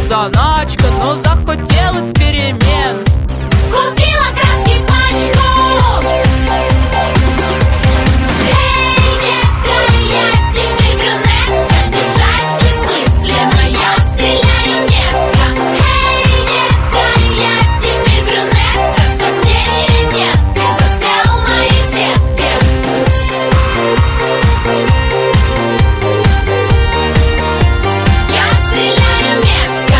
заначка, но захотелось перемен. Купила краски пачку. Эй, детка, я теперь брюнетка, дышать бессмысленно, я стреляю метко. Эй, детка, я теперь брюнетка, спасения нет, ты застрял в моей сетке. Я стреляю метко.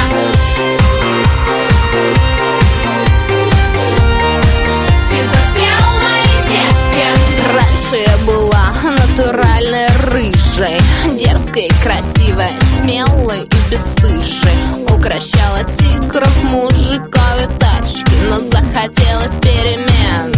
Ты застрял в моей сетке. Раньше я была натуральной рыжей, дерзкой, красивой, смелой и бесстыжей. Укращала тигров, мужиков и тачки, но захотелось перемен.